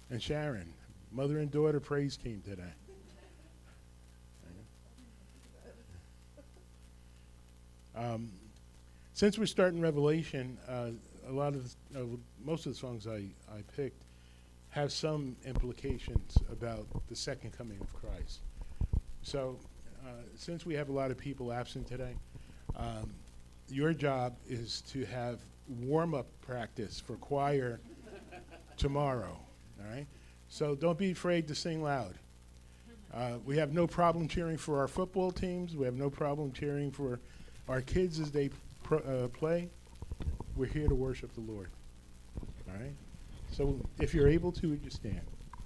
and Sharon, mother and daughter praise team today. Since we're starting Revelation, most of the songs I picked have some implications about the second coming of Christ. So, since we have a lot of people absent today, your job is to have warm-up practice for choir tomorrow, all right? So don't be afraid to sing loud. We have no problem cheering for our football teams. We have no problem cheering for our kids as they play. We're here to worship the Lord, all right? So if you're able to, would you stand?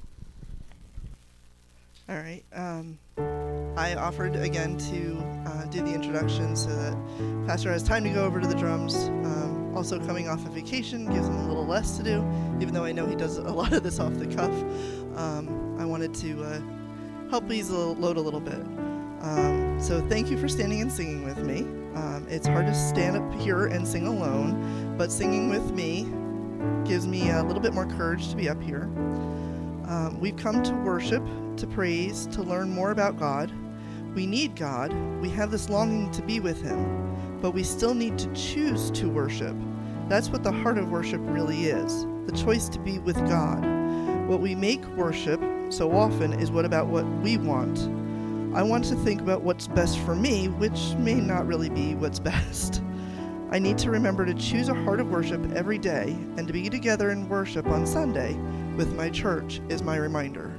All right. I offered again to do the introduction so that Pastor has time to go over to the drums. Also coming off of vacation gives him a little less to do, even though I know he does a lot of this off the cuff. I wanted to help ease the load a little bit. So thank you for standing and singing with me. It's hard to stand up here and sing alone, but singing with me gives me a little bit more courage to be up here. We've come to worship, to praise, to learn more about God. We need God. We have this longing to be with Him, but we still need to choose to worship. That's what the heart of worship really is, the choice to be with God. What we make worship so often is what we want. I want to think about what's best for me, which may not really be what's best. I need to remember to choose a heart of worship every day, and to be together in worship on Sunday with my church is my reminder.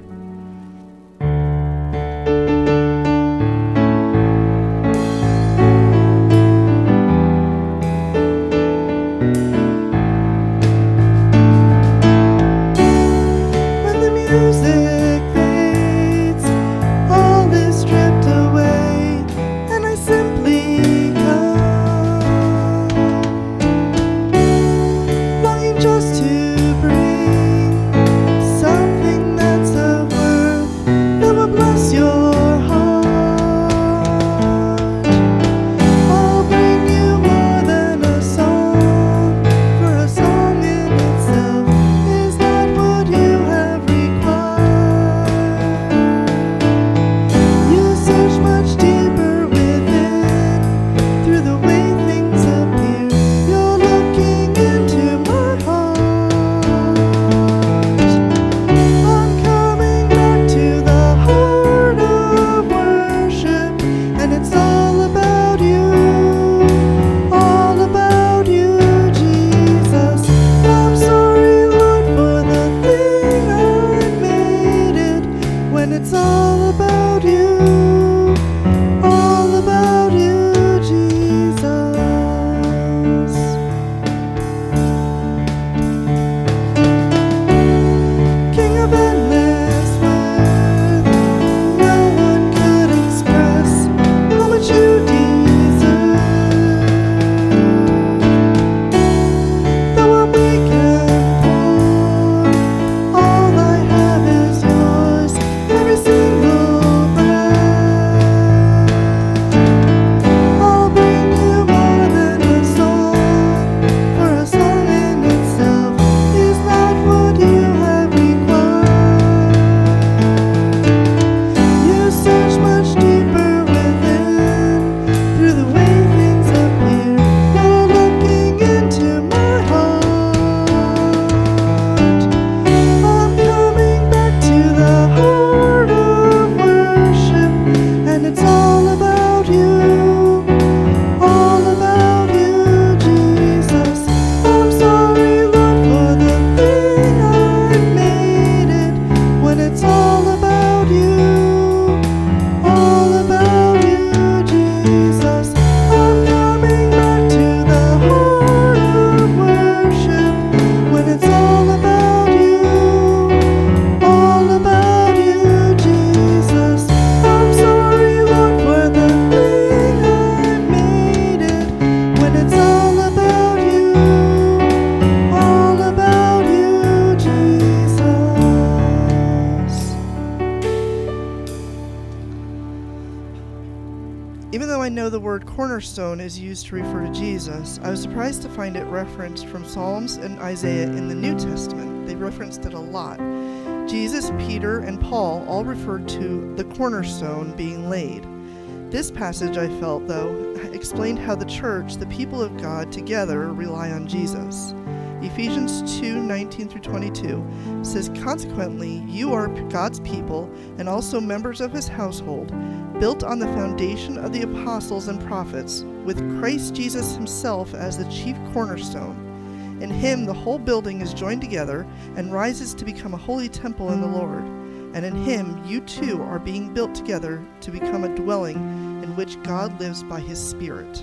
When the music fades, all is stripped away, and I simply come, longing just to bring something that's of worth that will bless your heart. I'll bring you more than a song, for a song in itself is not what you have required. You search much deeper within, through the way things appear. You're looking into my heart. I'm coming back to the heart of worship, and it's all about you, Jesus. I'm sorry, Lord, for the thing I made it, when it's all about you, Jesus. King of endless worth, no one could express how much you deserve. Though I'm weak and poor, all I have is yours, every single breath. I'll bring you more than a song, for a song in itself is not what you have required. You search much deeper within, through the way things appear. You're looking into my heart. I'm coming back to the heart of worship, and it's all about you, Jesus. I'm sorry, Lord, for the thing I made it, when it's all about you, Jesus. I'm coming back to the heart of worship, when it's all about you, Jesus. I'm sorry, Lord, for the thing I made it, when it's all about you, Jesus. Even though I know the word cornerstone is used to refer to Jesus, I was surprised to find it referenced from Psalms and Isaiah in the New Testament. They referenced it a lot. Jesus, Peter, and Paul all referred to the cornerstone being laid. This passage, I felt, though, explained how the church, the people of God together, rely on Jesus. Ephesians 2:19-22 says, "Consequently, you are God's people and also members of his household, built on the foundation of the apostles and prophets, with Christ Jesus himself as the chief cornerstone. In him the whole building is joined together and rises to become a holy temple in the Lord. And in him you too are being built together to become a dwelling in which God lives by his Spirit."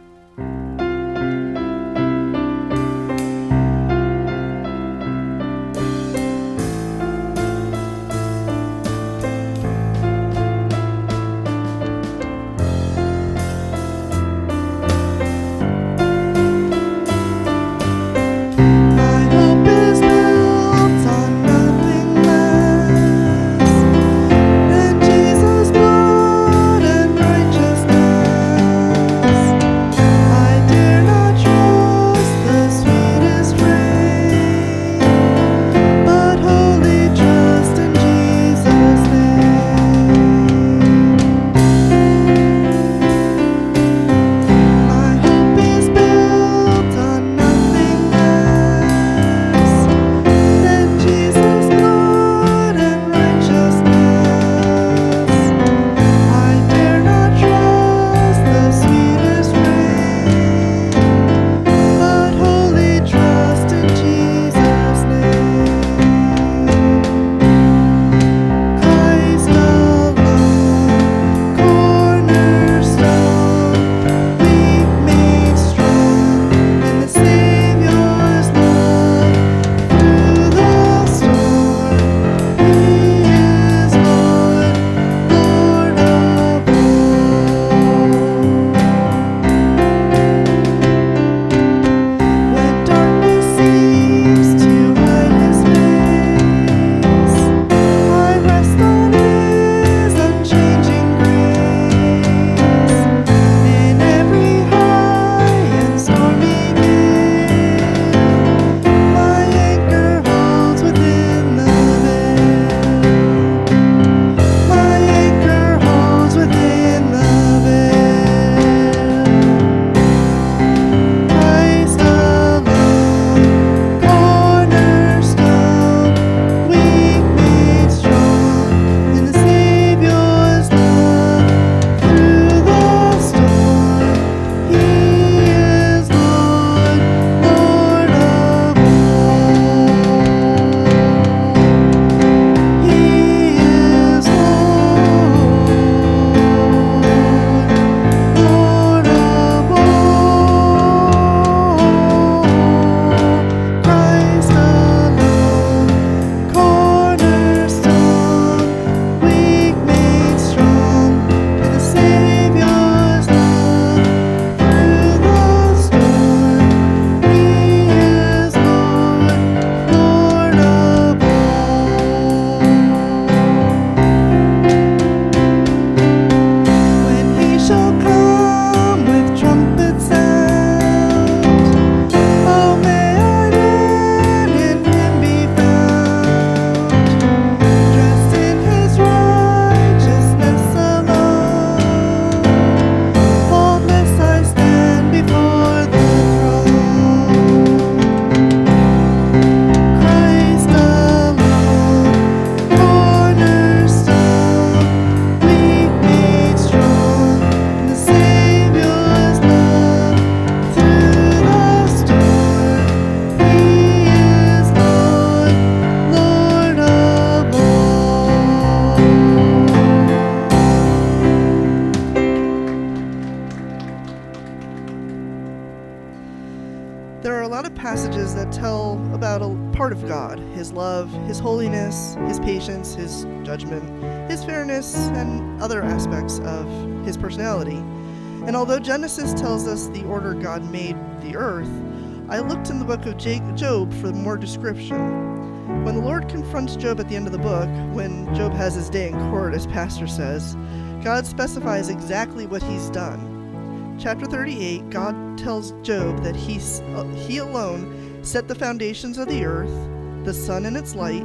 Passages that tell about a part of God, his love, his holiness, his patience, his judgment, his fairness, and other aspects of his personality. And although Genesis tells us the order God made the earth, I looked in the book of Job for more description. When the Lord confronts Job at the end of the book, when Job has his day in court, as Pastor says, God specifies exactly what he's done. Chapter 38, God tells Job that he alone set the foundations of the earth, the sun and its light,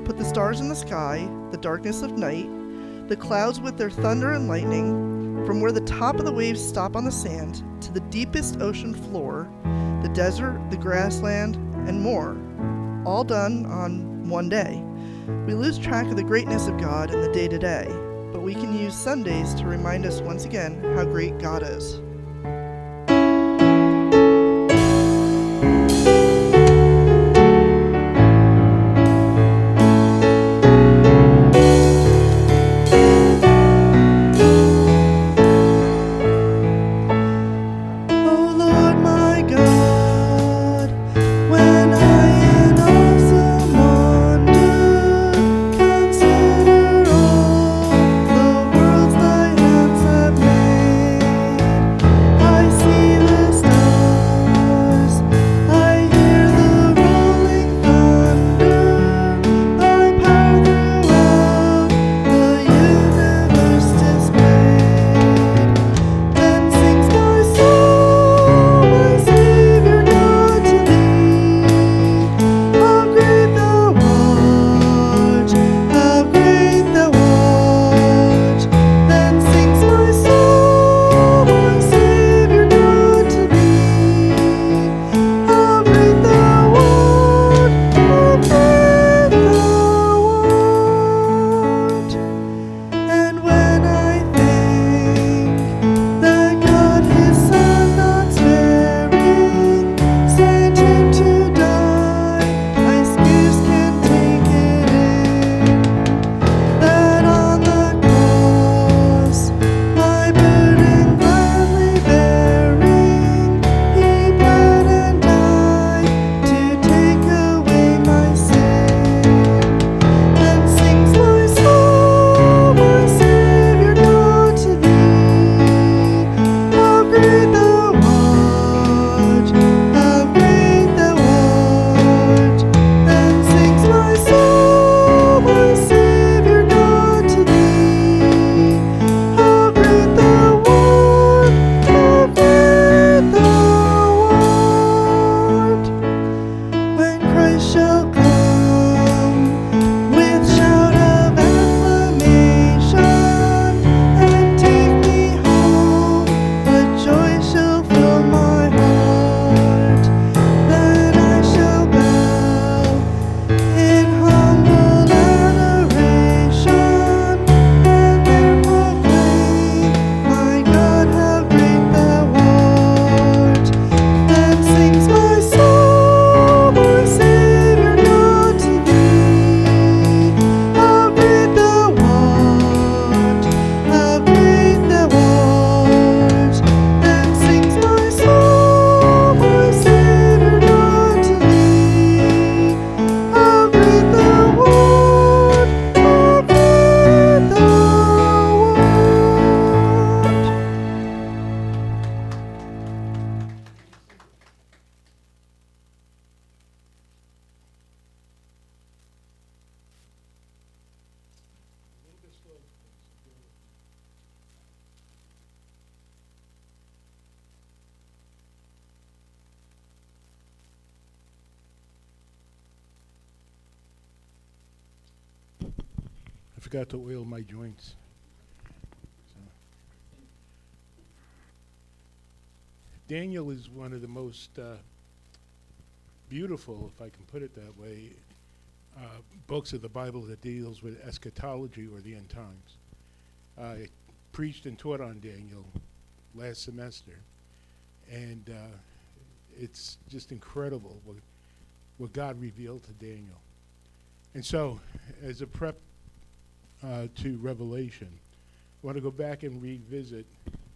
put the stars in the sky, the darkness of night, the clouds with their thunder and lightning, from where the top of the waves stop on the sand to the deepest ocean floor, the desert, the grassland, and more, all done on one day. We lose track of the greatness of God in the day-to-day, but we can use Sundays to remind us once again how great God is. I forgot to oil my joints. So. Daniel is one of the most beautiful, if I can put it that way, books of the Bible that deals with eschatology or the end times. I preached and taught on Daniel last semester, and it's just incredible what God revealed to Daniel. And so, as a prep to Revelation, I want to go back and revisit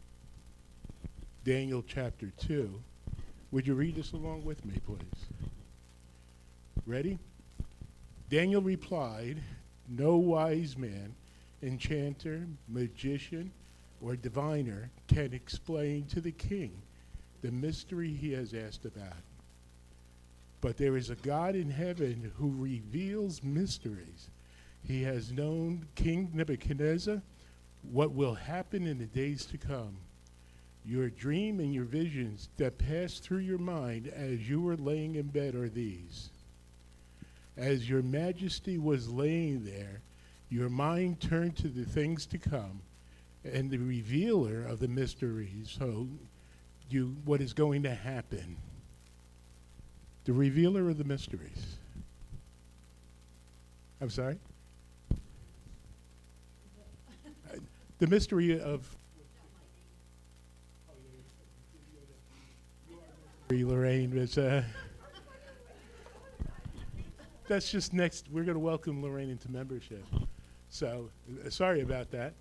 Daniel chapter 2. Would you read this along with me, please? Ready? Daniel replied, "No wise man, enchanter, magician, or diviner can explain to the king the mystery he has asked about. But there is a God in heaven who reveals mysteries. He has known King Nebuchadnezzar what will happen in the days to come. Your dream and your visions that pass through your mind as you were laying in bed are these. As your majesty was laying there, your mind turned to the things to come and the revealer of the mysteries. So, what is going to happen? The revealer of the mysteries. I'm sorry? The mystery of Lorraine is that's just next. We're going to welcome Lorraine into membership. So sorry about that.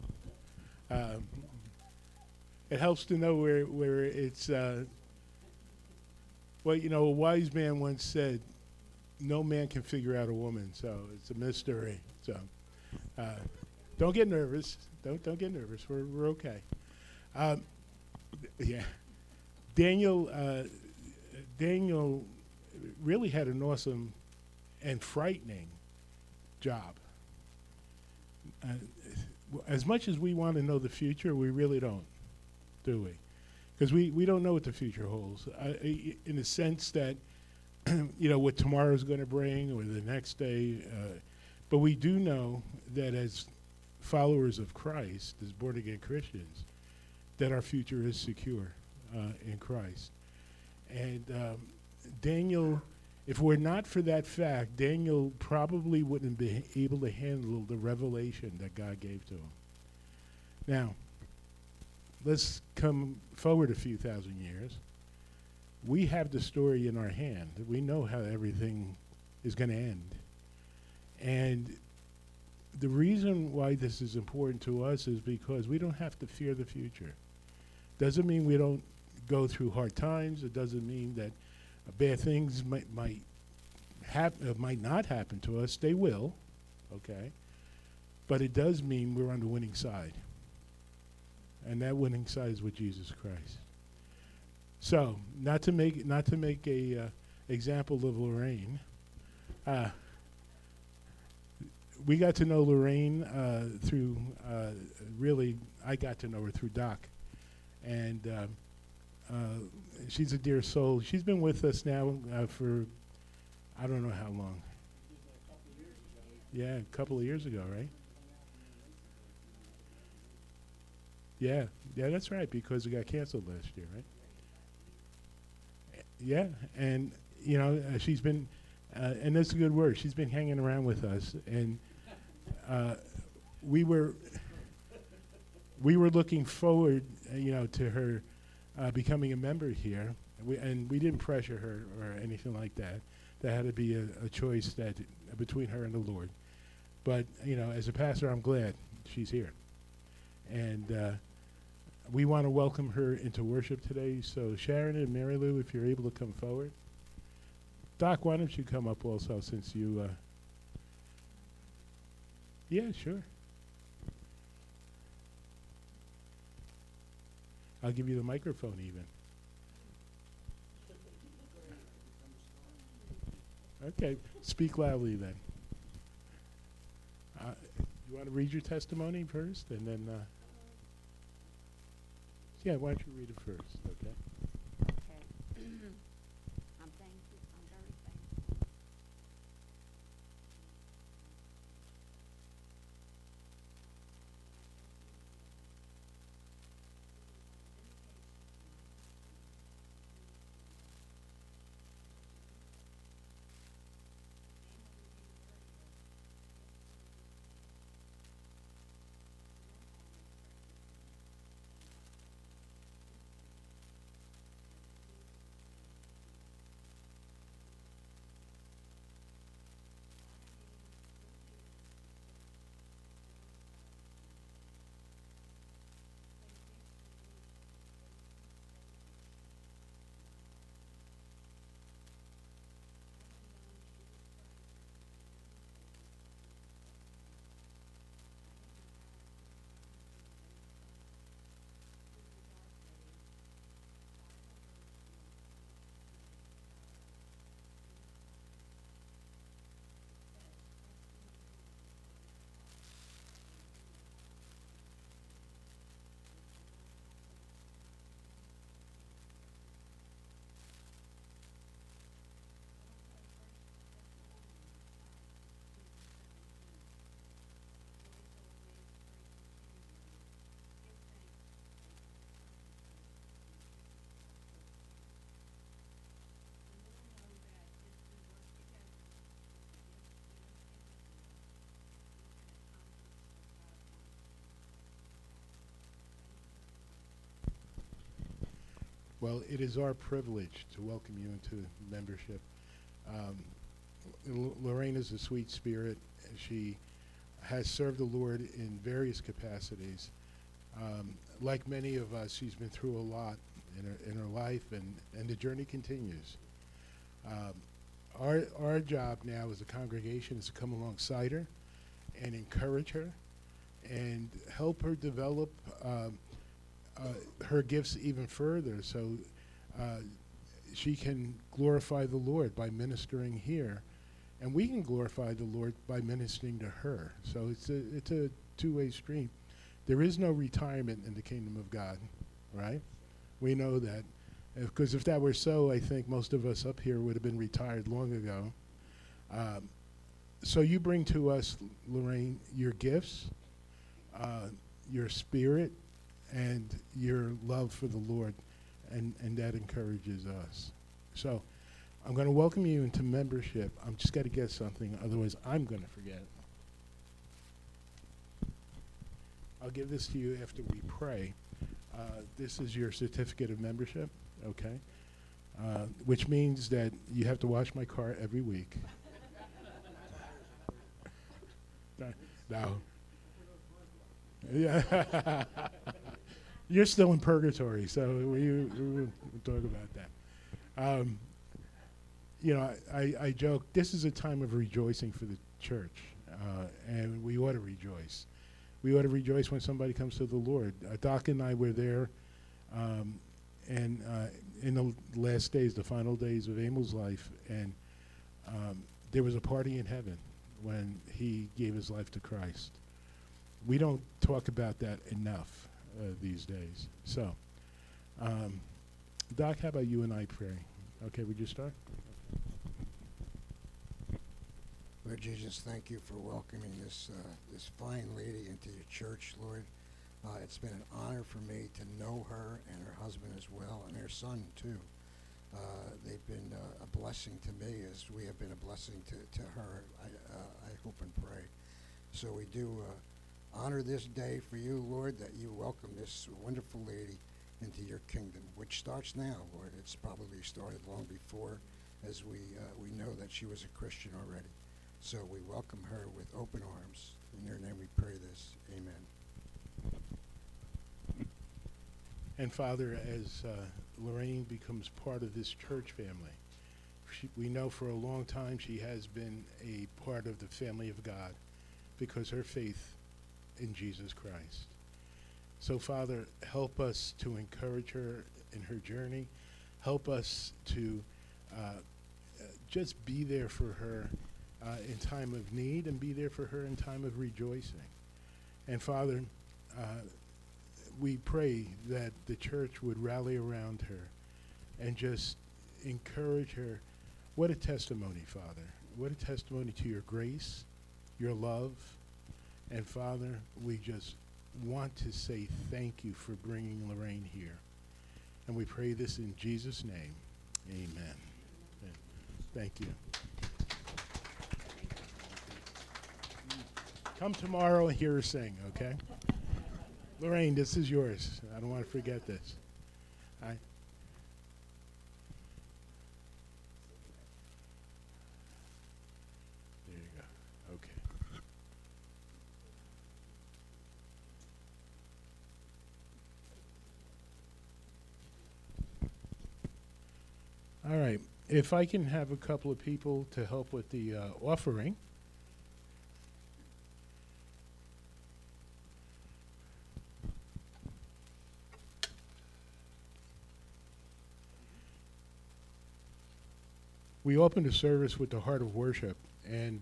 It helps to know where it's. Well, a wise man once said, "No man can figure out a woman," so it's a mystery. So don't get nervous. Don't get nervous. We're okay. Yeah, Daniel really had an awesome and frightening job. As much as we want to know the future, we really don't, do we? Because we don't know what the future holds, in the sense that, what tomorrow's going to bring or the next day. But we do know that as followers of Christ, as born-again Christians, that our future is secure in Christ. And Daniel, if we're not for that fact, Daniel probably wouldn't be able to handle the revelation that God gave to him. Now, let's come forward a few thousand years. We have the story in our hand. We know how everything is going to end. And the reason why this is important to us is because we don't have to fear the future. Doesn't mean we don't go through hard times. It doesn't mean that bad things might not happen to us. They will, okay? But it does mean we're on the winning side. And that winning side is with Jesus Christ. So, not to make a example of Lorraine, we got to know Lorraine through, really, I got to know her through Doc. And she's a dear soul. She's been with us now for, I don't know how long. Yeah, a couple of years ago, right? Yeah, that's right, because it got canceled last year, right? Yeah, and she's been, and that's a good word. She's been hanging around with us, and we were looking forward, to her becoming a member here, and we didn't pressure her or anything like that. That had to be a choice that between her and the Lord. But as a pastor, I'm glad she's here, and we want to welcome her into worship today. So Sharon and Mary Lou, if you're able to come forward. Doc, why don't you come up also, since you... Yeah, sure. I'll give you the microphone even. Okay, speak loudly then. You want to read your testimony first, and then... yeah, why don't you read it first, okay? Okay. I'm thankful. I'm very thankful. Well, it is our privilege to welcome you into membership. Lorraine is a sweet spirit. She has served the Lord in various capacities. Like many of us, she's been through a lot in her life, and the journey continues. Our job now as a congregation is to come alongside her and encourage her and help her develop her gifts even further, so she can glorify the Lord by ministering here, and we can glorify the Lord by ministering to her. So it's a two-way stream. There is no retirement in the kingdom of God, right? We know that, because if that were so, I think most of us up here would have been retired long ago. So you bring to us, Lorraine, your gifts, your spirit, and your love for the Lord, and that encourages us. So I'm going to welcome you into membership. I'm just got to get something, otherwise I'm going to forget. I'll give this to you after we pray. This is your certificate of membership, okay? Which means that you have to wash my car every week. No. Yeah. You're still in purgatory, so we'll talk about that. I joke, this is a time of rejoicing for the church, and we ought to rejoice. We ought to rejoice when somebody comes to the Lord. Doc and I were there, and in the last days, the final days of Emil's life, and there was a party in heaven when he gave his life to Christ. We don't talk about that enough these days. So, Doc, how about you and I pray? Okay, would you start? Lord Jesus, thank you for welcoming this fine lady into your church, Lord. It's been an honor for me to know her and her husband as well, and their son too. They've been a blessing to me as we have been a blessing to her, I hope and pray. So we do honor this day for you, Lord, that you welcome this wonderful lady into your kingdom, which starts now, Lord. It's probably started long before, as we know that she was a Christian already. So we welcome her with open arms. In your name we pray this. Amen. And Father, as Lorraine becomes part of this church family, we know for a long time she has been a part of the family of God because her faith in Jesus Christ. So Father, help us to encourage her in her journey. Help us to just be there for her in time of need, and be there for her in time of rejoicing. And Father, we pray that the church would rally around her and just encourage her. What a testimony, Father. What a testimony to your grace, your love. And Father, we just want to say thank you for bringing Lorraine here. And we pray this in Jesus' name. Amen. Thank you. Come tomorrow and hear her sing, okay? Lorraine, this is yours. I don't want to forget this. All right. There you go. Okay. All right. If I can have a couple of people to help with the offering. We opened the service with the heart of worship, and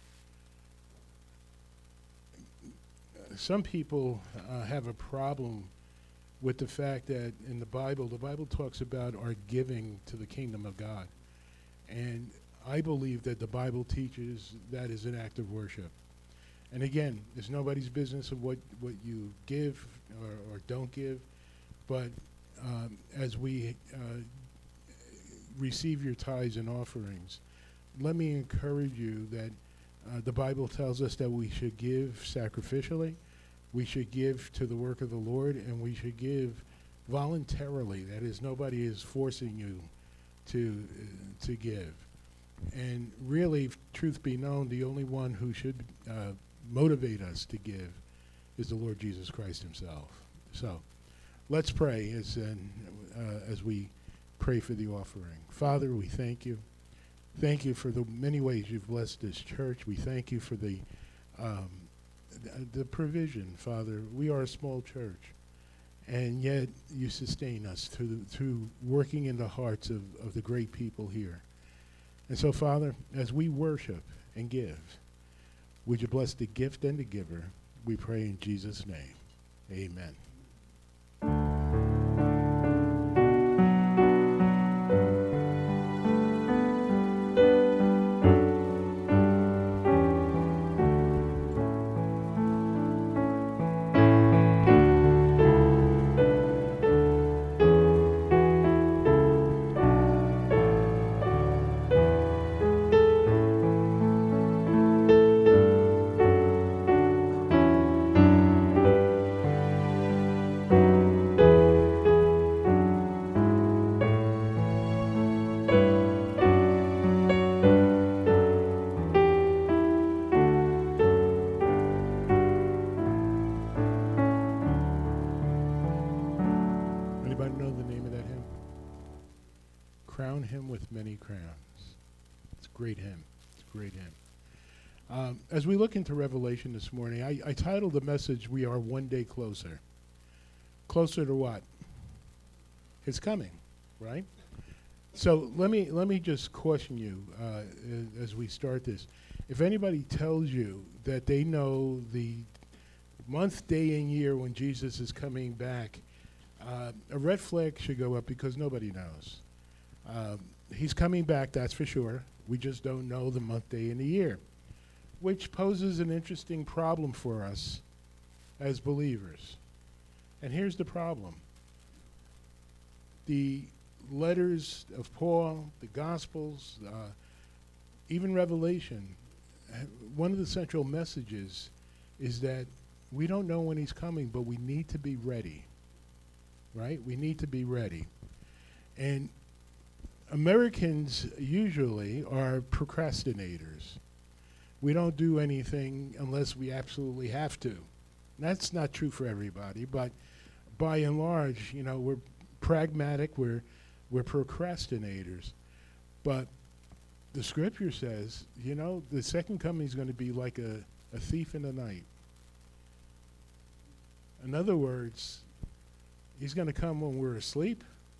some people have a problem with the fact that in the Bible talks about our giving to the kingdom of God. And I believe that the Bible teaches that is an act of worship. And again, it's nobody's business of what you give or don't give, but as we receive your tithes and offerings, let me encourage you that the Bible tells us that we should give sacrificially, we should give to the work of the Lord, and we should give voluntarily. That is, nobody is forcing you to give. And really, if truth be known, the only one who should motivate us to give is the Lord Jesus Christ himself. So let's pray as we pray for the offering. Father, we thank you. Thank you for the many ways you've blessed this church. We thank you for the provision, Father. We are a small church, and yet you sustain us through working in the hearts of the great people here. And so, Father, as we worship and give, would you bless the gift and the giver? We pray in Jesus' name. Amen. Anybody know the name of that hymn? Crown him with many crowns. It's a great hymn. It's a great hymn. As we look into Revelation this morning, I titled the message, "We Are One Day Closer." Closer to what? His coming, right? So let me just caution you as we start this. If anybody tells you that they know the month, day, and year when Jesus is coming back, a red flag should go up, because nobody knows. He's coming back, that's for sure. We just don't know the month, day, and the year, which poses an interesting problem for us as believers. And here's the problem. The letters of Paul, the Gospels, even Revelation, one of the central messages is that we don't know when he's coming, but we need to be ready. Right? We need to be ready. And Americans usually are procrastinators. We don't do anything unless we absolutely have to. That's not true for everybody, but by and large, we're pragmatic, we're procrastinators. But the scripture says, the second coming is going to be like a thief in the night. In other words, he's going to come when we're asleep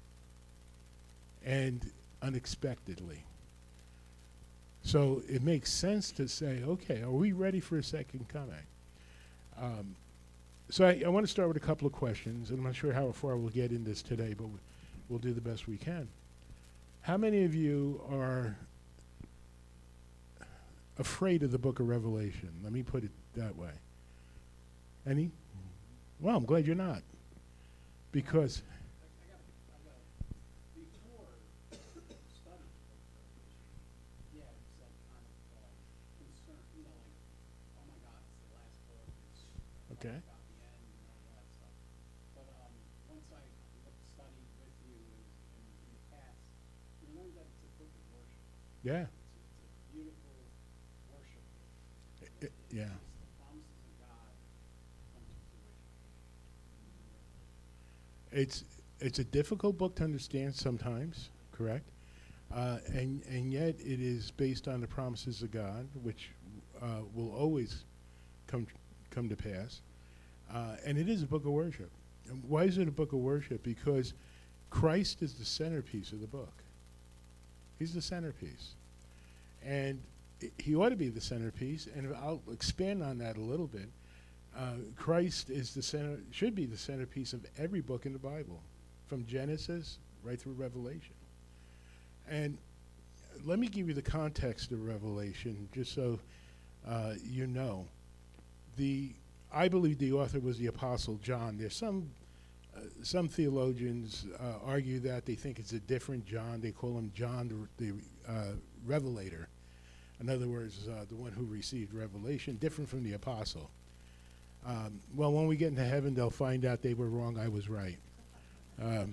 and unexpectedly. So it makes sense to say, okay, are we ready for a second coming? So I want to start with a couple of questions. I'm not sure how far we'll get in this today, but we'll do the best we can. How many of you are afraid of the book of Revelation? Let me put it that way. Any? Well, I'm glad you're not. Because before studying, yeah, it's like kind of concern, like, oh my God, it's the last book. It's okay. about the end and all that stuff. But once I studied with you in the past, you learn that it's a book of worship. Yeah. It's a beautiful worship. Yeah. It's the promises of God come to fruition. It's a difficult book to understand sometimes, correct? And yet it is based on the promises of God, which will always come to pass. And it is a book of worship. And why is it a book of worship? Because Christ is the centerpiece of the book. He's the centerpiece. And he ought to be the centerpiece, and I'll expand on that a little bit. Christ is should be the centerpiece of every book in the Bible, from Genesis right through Revelation. And let me give you the context of Revelation, just so you know. I believe the author was the Apostle John. There's some theologians argue that they think it's a different John. They call him John the Revelator. In other words, the one who received revelation, different from the apostle. Well, when we get into heaven, they'll find out they were wrong, I was right. Um,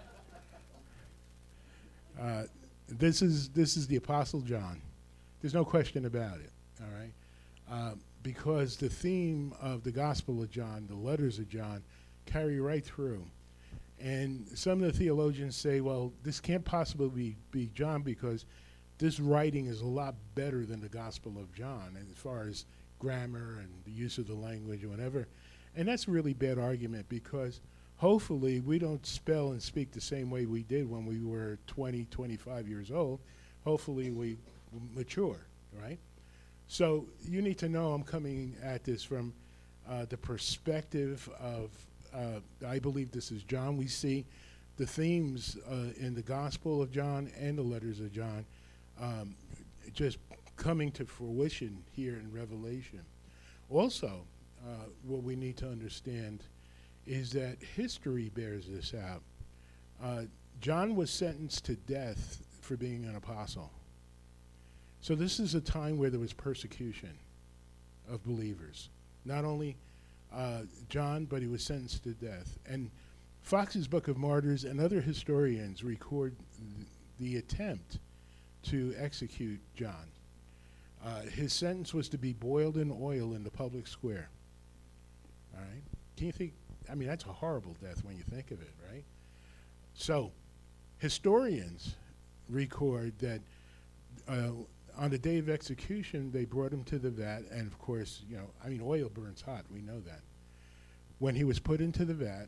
this is the Apostle John. There's no question about it. All right, because the theme of the Gospel of John, the letters of John, carry right through. And some of the theologians say, well, this can't possibly be John because this writing is a lot better than the Gospel of John as far as grammar and the use of the language or whatever. And that's a really bad argument because hopefully we don't spell and speak the same way we did when we were 20, 25 years old. Hopefully we mature, right? So you need to know I'm coming at this from the perspective of, I believe this is John. We see the themes in the Gospel of John and the letters of John just coming to fruition here in Revelation. Also, what we need to understand is that history bears this out. John was sentenced to death for being an apostle. So this is a time where there was persecution of believers. Not only John, but he was sentenced to death. And Fox's Book of Martyrs and other historians record the attempt to execute John. His sentence was to be boiled in oil in the public square. All right? Can you think? I mean, that's a horrible death when you think of it, right? So, historians record that on the day of execution, they brought him to the vat, and of course, oil burns hot. We know that. When he was put into the vat,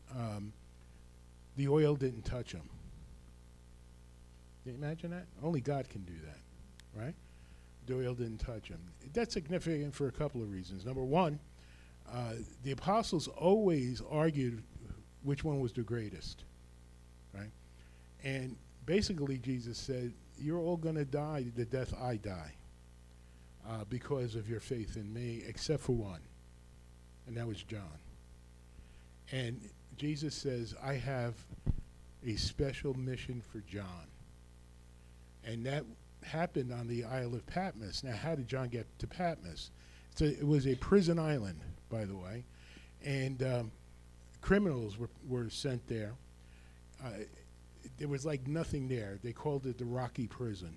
the oil didn't touch him. Can you imagine that? Only God can do that, right? The oil didn't touch him. That's significant for a couple of reasons. Number one, the apostles always argued which one was the greatest, right? And basically Jesus said, you're all going to die the death I die because of your faith in me, except for one, and that was John. And Jesus says, I have a special mission for John. And that happened on the Isle of Patmos. Now, how did John get to Patmos? It was a prison island, by the way, and criminals were sent there. There was like nothing there. They called it the Rocky Prison.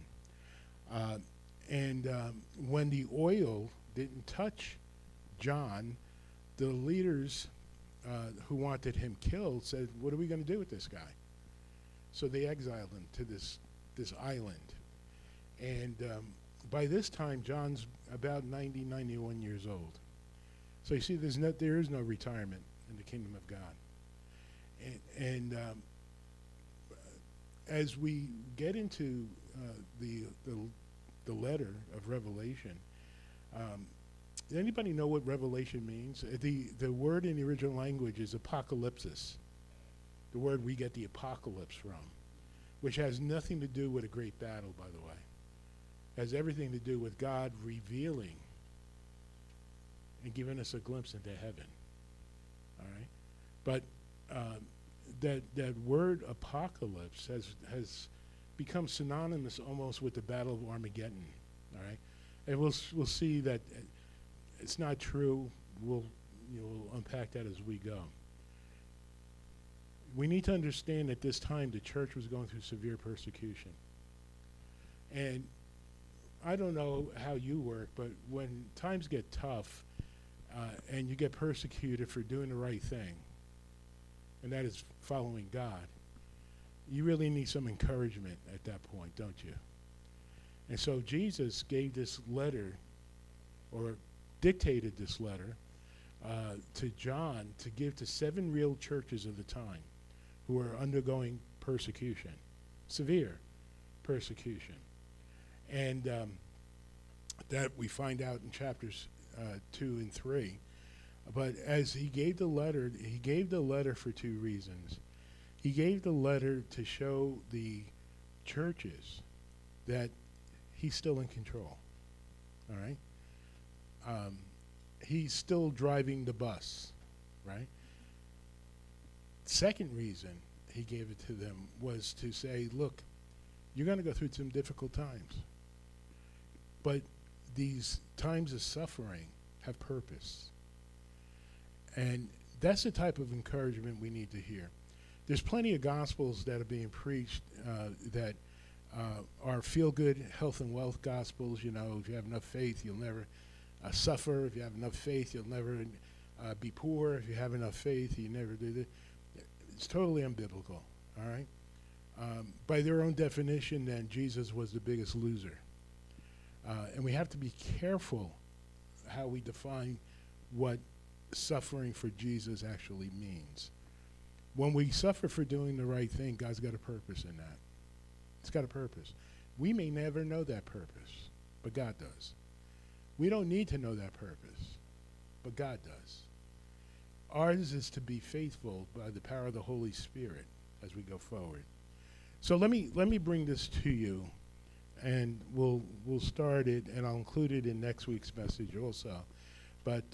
And when the oil didn't touch John, the leaders who wanted him killed said, what are we going to do with this guy? So they exiled him to this island. And by this time, John's about 90, 91 years old. So you see, there is no retirement in the kingdom of God. And as we get into the letter of Revelation, does anybody know what Revelation means? The word in the original language is apocalypsis, the word we get the apocalypse from, which has nothing to do with a great battle, by the way. It has everything to do with God revealing and giving us a glimpse into heaven. All right? But that word apocalypse has become synonymous almost with the Battle of Armageddon. All right? And we'll see that it's not true. We'll unpack that as we go. We need to understand at this time the church was going through severe persecution. And I don't know how you work, but when times get tough and you get persecuted for doing the right thing, and that is following God, you really need some encouragement at that point, don't you? And so Jesus gave this letter, or dictated this letter, to John to give to 7 real churches of the time who were undergoing persecution, severe persecution. And that we find out in chapters 2 and 3. But as he gave the letter for 2 reasons. He gave the letter to show the churches that he's still in control. All right? He's still driving the bus, right? Second reason he gave it to them was to say, look, you're going to go through some difficult times. But these times of suffering have purpose. And that's the type of encouragement we need to hear. there's plenty of gospels that are being preached that are feel-good health and wealth gospels. You know, if you have enough faith, you'll never suffer. If you have enough faith, you'll never be poor. If you have enough faith, you never do that. It's totally unbiblical, all right? By their own definition, then, Jesus was the biggest loser. And we have to be careful how we define what suffering for Jesus actually means. When we suffer for doing the right thing, God's got a purpose in that. It's got a purpose. We may never know that purpose, but God does. We don't need to know that purpose, but God does. Ours is to be faithful by the power of the Holy Spirit as we go forward. So let me bring this to you, and we'll start it, and I'll include it in next week's message also. But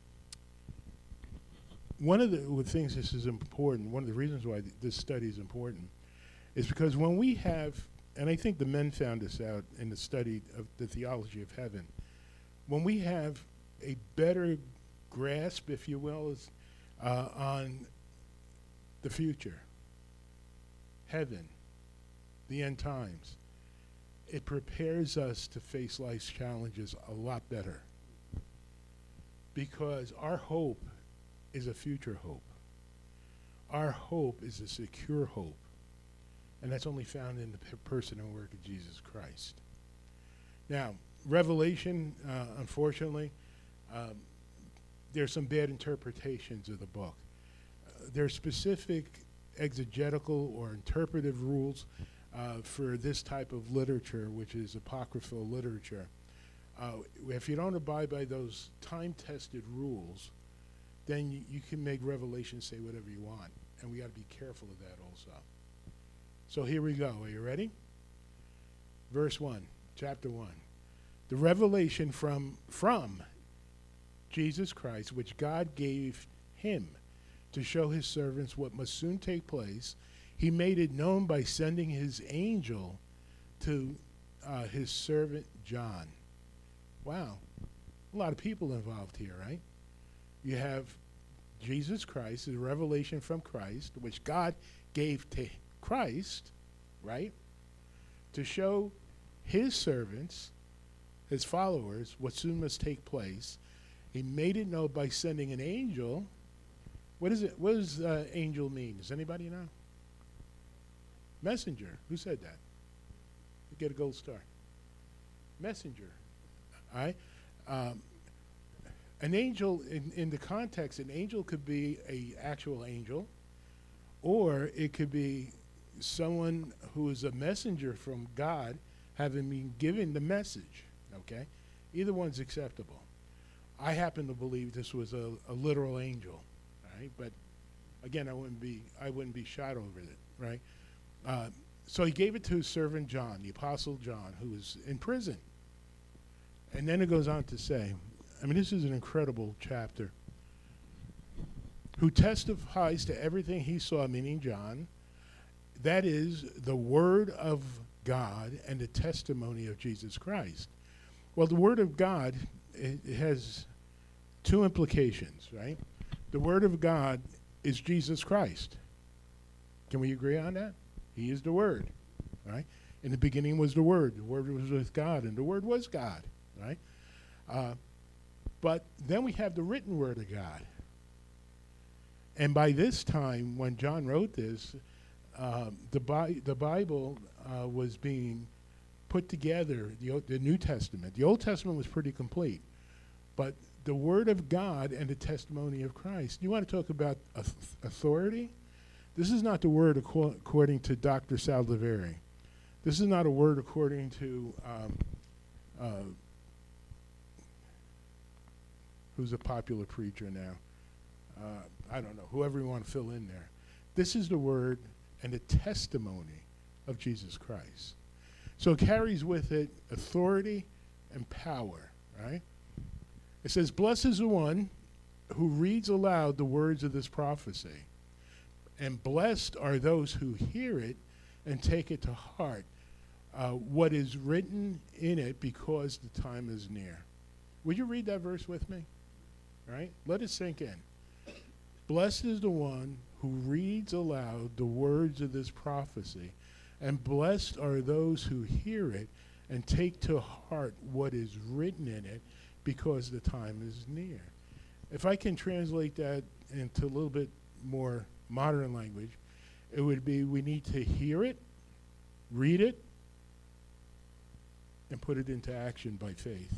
one of the things this is important, one of the reasons why this study is important, is because when we have, and I think the men found this out in the study of the theology of heaven, when we have a better grasp, if you will, on the future, heaven, the end times, it prepares us to face life's challenges a lot better. Because our hope is a future hope. Our hope is a secure hope. And that's only found in the person and work of Jesus Christ. Now, Revelation, unfortunately, there's some bad interpretations of the book. There are specific exegetical or interpretive rules for this type of literature, which is apocryphal literature. If you don't abide by those time-tested rules, then you can make Revelation say whatever you want. And we got to be careful of that also. So here we go. Are you ready? Verse 1, chapter 1. The revelation from Jesus Christ, which God gave him to show his servants what must soon take place, he made it known by sending his angel to his servant John. Wow. A lot of people involved here, right? You have Jesus Christ, the revelation from Christ, which God gave to Christ, right, to show his servants, his followers, what soon must take place. He made it known by sending an angel. What is it? What does angel mean? Does anybody know? Messenger. Who said that? You get a gold star. Messenger. All right. An angel, in the context, an angel could be an actual angel, or it could be someone who is a messenger from God having been given the message, okay? Either one's acceptable. I happen to believe this was a literal angel, right? But again, I wouldn't be shot over it, right? So he gave it to his servant John, the Apostle John, who was in prison. And then it goes on to say, I mean, this is an incredible chapter, who testifies to everything he saw, meaning John, that is the word of God and the testimony of Jesus Christ. Well, the word of God, it has two implications, right? The word of God is Jesus Christ. Can we agree on that? He is the word, right? In the beginning was the word was with God, and the word was God, right? But then we have the written word of God. And by this time, when John wrote this, the Bible was being put together, the New Testament. The Old Testament was pretty complete. But the Word of God and the testimony of Christ. You want to talk about authority? This is not the word according to Dr. Saldivari. This is not a word according to who's a popular preacher now. I don't know, whoever you want to fill in there. This is the word and the testimony of Jesus Christ. So it carries with it authority and power, right? It says, blessed is the one who reads aloud the words of this prophecy, and blessed are those who hear it and take it to heart, what is written in it, because the time is near. Would you read that verse with me? All right? Let it sink in. Blessed is the one who reads aloud the words of this prophecy, and blessed are those who hear it and take to heart what is written in it, because the time is near. If I can translate that into a little bit more modern language, it would be we need to hear it, read it, and put it into action by faith.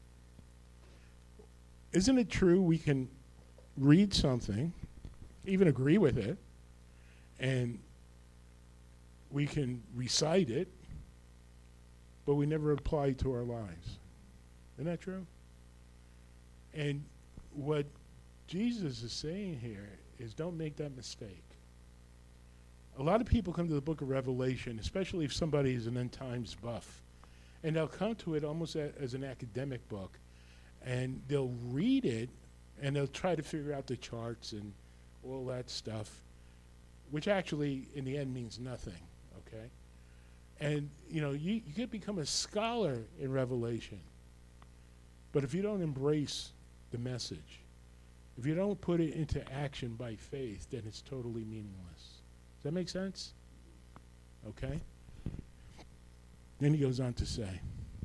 Isn't it true we can read something, even agree with it, and we can recite it, but we never apply it to our lives? Isn't that true? And what Jesus is saying here is don't make that mistake. A lot of people come to the book of Revelation, especially if somebody is an end times buff, and they'll come to it almost as an academic book, and they'll read it, and they'll try to figure out the charts and all that stuff, which actually in the end means nothing, okay? And you could become a scholar in Revelation, but if you don't embrace the message, if you don't put it into action by faith, then it's totally meaningless. Does that make sense? Okay? Then he goes on to say,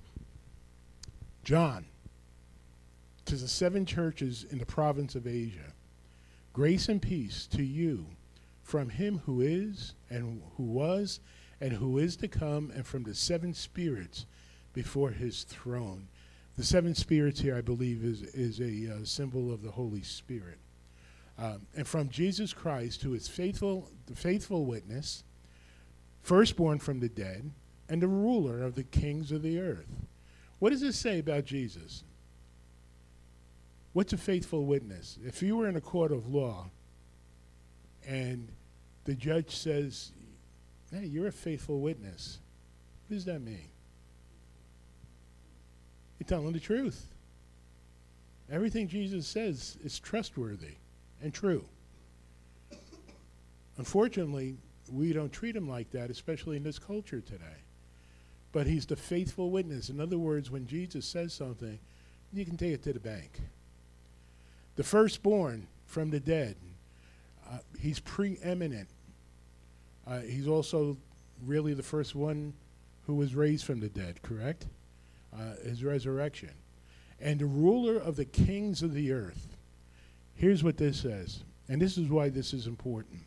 John, to the 7 churches in the province of Asia, grace and peace to you from him who is, and who was, and who is to come, and from the 7 spirits before his throne. The 7 spirits here, I believe, is a symbol of the Holy Spirit. And from Jesus Christ, who is the faithful witness, firstborn from the dead, and the ruler of the kings of the earth. What does this say about Jesus? What's a faithful witness? If you were in a court of law and the judge says, hey, you're a faithful witness, what does that mean? You're telling the truth. Everything Jesus says is trustworthy and true. Unfortunately, we don't treat him like that, especially in this culture today. But he's the faithful witness. In other words, when Jesus says something, you can take it to the bank. The firstborn from the dead, he's preeminent. He's also really the first one who was raised from the dead, correct? His resurrection. And the ruler of the kings of the earth. Here's what this says, and this is why this is important.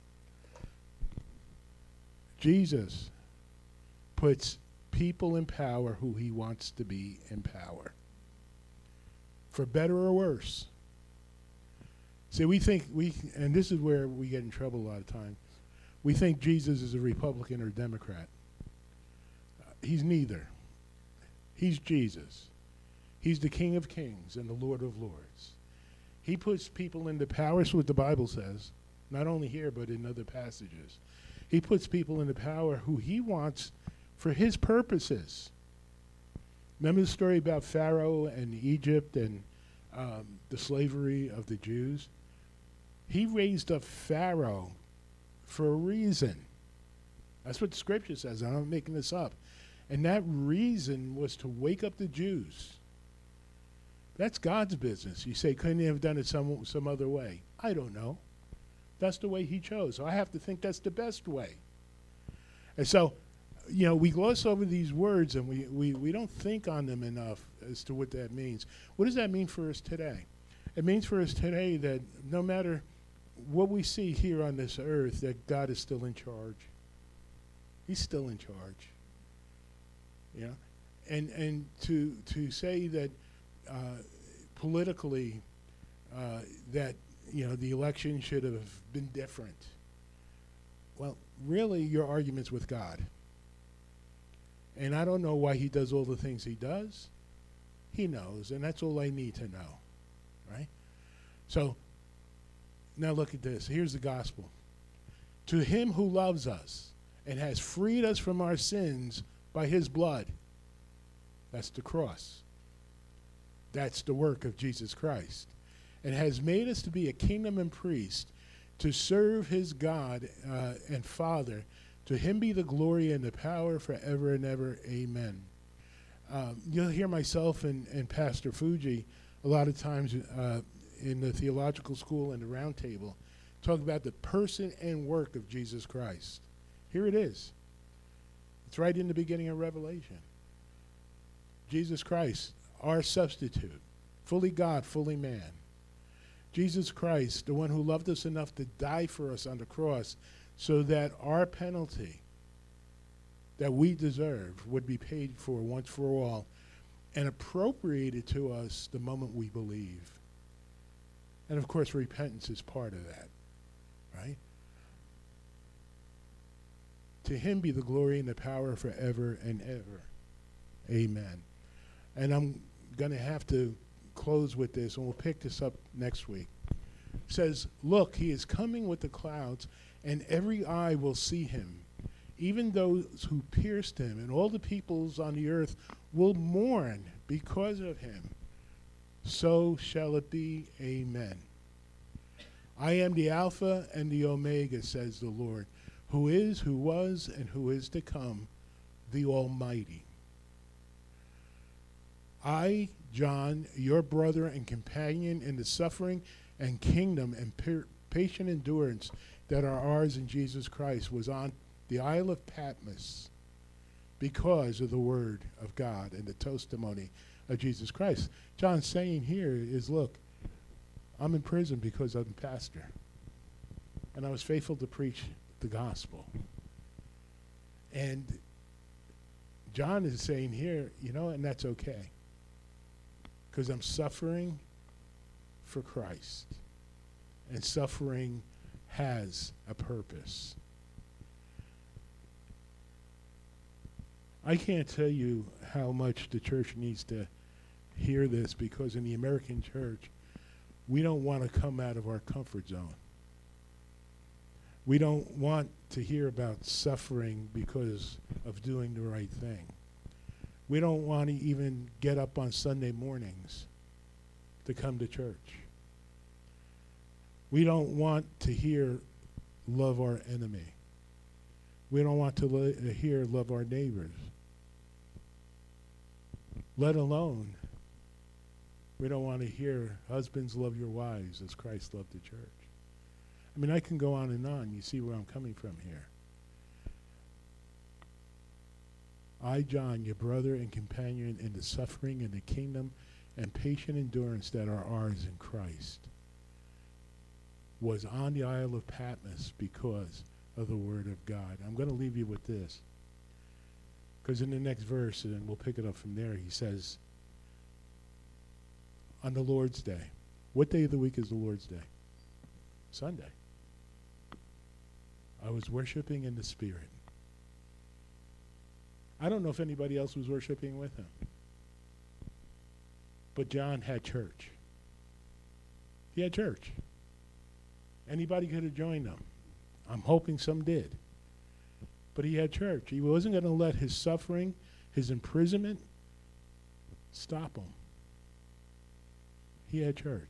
Jesus puts people in power who he wants to be in power, for better or worse. See, we think and this is where we get in trouble a lot of times, we think Jesus is a Republican or Democrat. He's neither. He's Jesus. He's the King of Kings and the Lord of Lords. He puts people into power, that's what the Bible says, not only here but in other passages. He puts people into power who he wants for his purposes. Remember the story about Pharaoh and Egypt and the slavery of the Jews? He raised up Pharaoh for a reason. That's what the scripture says. I'm not making this up. And that reason was to wake up the Jews. That's God's business. You say, couldn't he have done it some other way? I don't know. That's the way he chose. So I have to think that's the best way. And so, we gloss over these words and we don't think on them enough as to what that means. What does that mean for us today? It means for us today that no matter what we see here on this earth, that God is still in charge. He's still in charge. And to say that politically that the election should have been different. Well, really, your argument's with God. And I don't know why he does all the things he does. He knows, and that's all I need to know, right? So, now look at this. Here's the gospel. To him who loves us and has freed us from our sins by his blood. That's the cross. That's the work of Jesus Christ. And has made us to be a kingdom and priest to serve his God and Father. To him be the glory and the power forever and ever. Amen. You'll hear myself and Pastor Fuji a lot of times in the theological school and the round table talking about the person and work of Jesus Christ. Here it is. It's right in the beginning of Revelation. Jesus Christ, our substitute, fully God, fully man. Jesus Christ, the one who loved us enough to die for us on the cross so that our penalty that we deserve would be paid for once for all and appropriated to us the moment we believe. And of course, repentance is part of that, right? To him be the glory and the power forever and ever. Amen. And I'm going to have to close with this, and we'll pick this up next week. It says, look, he is coming with the clouds, and every eye will see him, even those who pierced him, and all the peoples on the earth will mourn because of him. So shall it be. Amen. I am the Alpha and the Omega, says the Lord, who is, who was, and who is to come, the Almighty. I, John, your brother and companion in the suffering and kingdom and patient endurance that are ours in Jesus Christ, was on the Isle of Patmos because of the word of God and the testimony of Jesus Christ. John's saying here is, look, I'm in prison because I'm a pastor, and I was faithful to preach the gospel. And John is saying here, and that's okay, because I'm suffering for Christ, and suffering has a purpose. I can't tell you how much the church needs to hear this, because in the American church, we don't want to come out of our comfort zone. We don't want to hear about suffering because of doing the right thing. We don't want to even get up on Sunday mornings to come to church. We don't want to hear love our enemy. We don't want to hear love our neighbors. Let alone, we don't want to hear husbands love your wives as Christ loved the church. I mean, I can go on and on. You see where I'm coming from here. I, John, your brother and companion in the suffering and the kingdom and patient endurance that are ours in Christ, was on the Isle of Patmos because of the word of God. I'm going to leave you with this, because in the next verse, and we'll pick it up from there, he says, on the Lord's Day. What day of the week is the Lord's Day? Sunday. I was worshiping in the Spirit. I don't know if anybody else was worshiping with him, but John had church. He had church. Anybody could have joined him. I'm hoping some did. But he had church. He wasn't going to let his suffering, his imprisonment, stop him. He had church.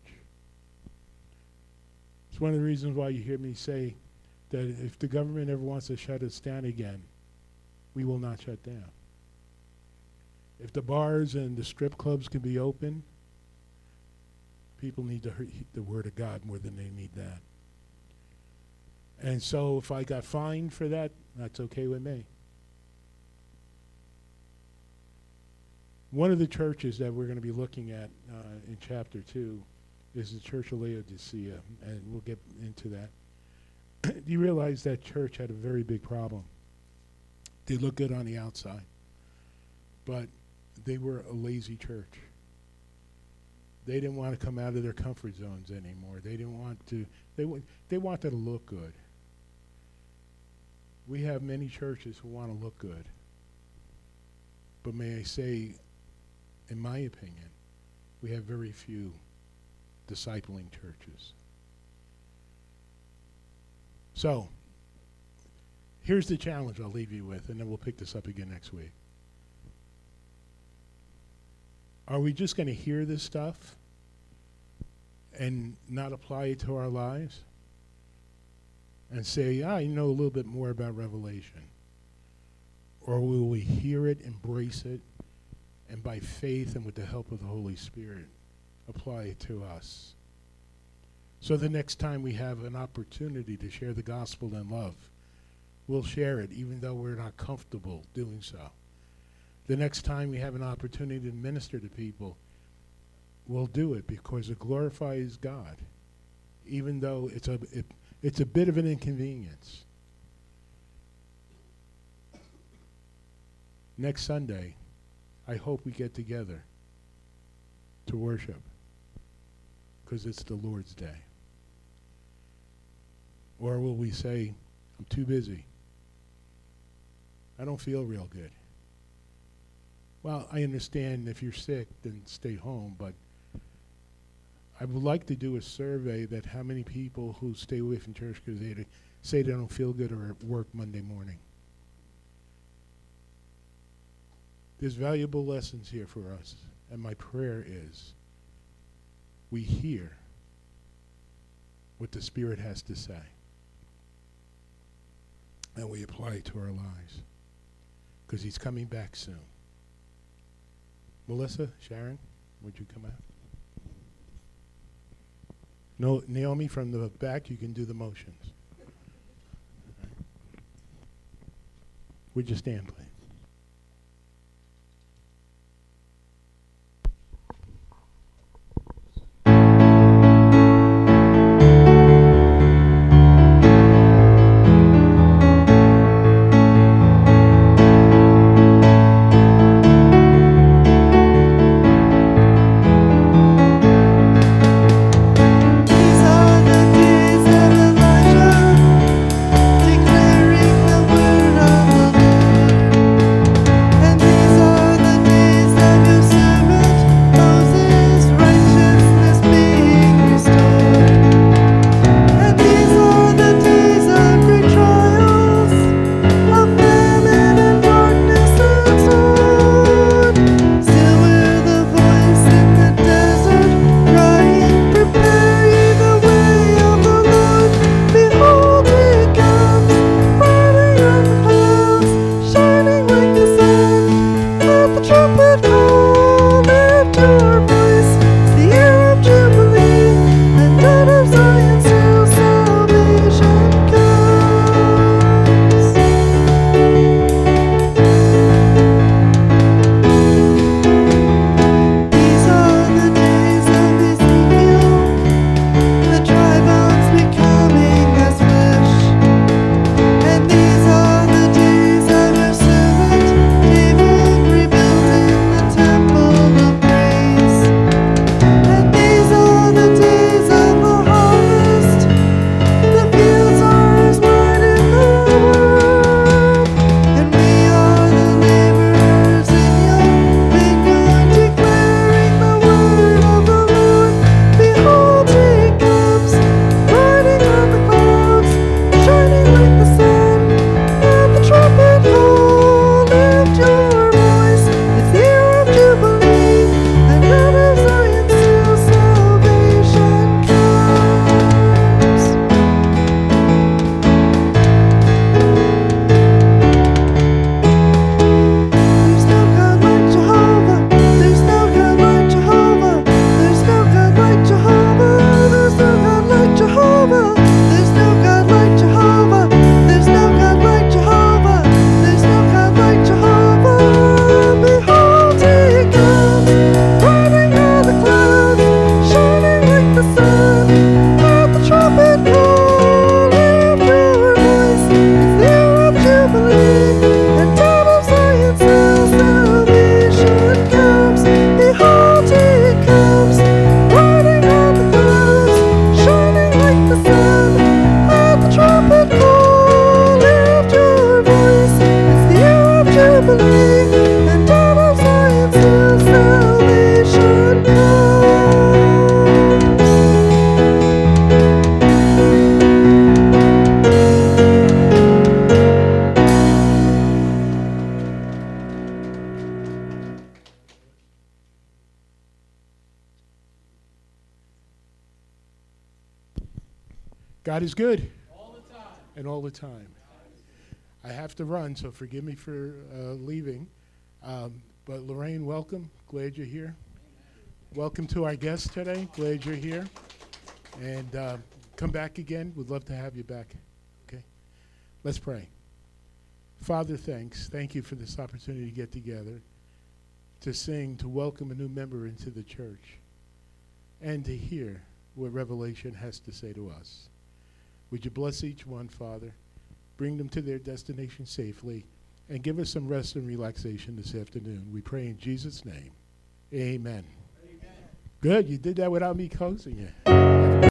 It's one of the reasons why you hear me say that if the government ever wants to shut us down again, we will not shut down. If the bars and the strip clubs can be open, people need to hear the word of God more than they need that. And so if I got fined for that, that's okay with me. One of the churches that we're going to be looking at in chapter 2 is the Church of Laodicea, and we'll get into that. Do you realize that church had a very big problem? They look good on the outside, but they were a lazy church. They didn't want to come out of their comfort zones anymore. They didn't want to. They wanted to look good. We have many churches who want to look good, but may I say, in my opinion, we have very few discipling churches. So, here's the challenge I'll leave you with, and then we'll pick this up again next week. Are we just going to hear this stuff and not apply it to our lives? And say, I know a little bit more about Revelation? Or will we hear it, embrace it, and by faith and with the help of the Holy Spirit, apply it to us? So the next time we have an opportunity to share the gospel in love, we'll share it even though we're not comfortable doing so. The next time we have an opportunity to minister to people, we'll do it because it glorifies God, even though it's a bit of an inconvenience. Next Sunday, I hope we get together to worship because it's the Lord's Day. Or will we say, I'm too busy. I don't feel real good. Well, I understand if you're sick, then stay home, but I would like to do a survey that how many people who stay away from church because they say they don't feel good or at work Monday morning. There's valuable lessons here for us, and my prayer is we hear what the Spirit has to say, and we apply it to our lives, because He's coming back soon. Melissa, Sharon, would you come out? No, Naomi, from the back, you can do the motions. Would you stand, please? God is good. All the time. And all the time. I have to run, so forgive me for leaving. But Lorraine, welcome. Glad you're here. Welcome to our guests today. Glad you're here. And come back again. We'd love to have you back. Okay? Let's pray. Father, thanks. Thank you for this opportunity to get together, to sing, to welcome a new member into the church, and to hear what Revelation has to say to us. Would you bless each one, Father? Bring them to their destination safely, and give us some rest and relaxation this afternoon. We pray in Jesus' name. Amen. Amen. Good. You did that without me coaxing you.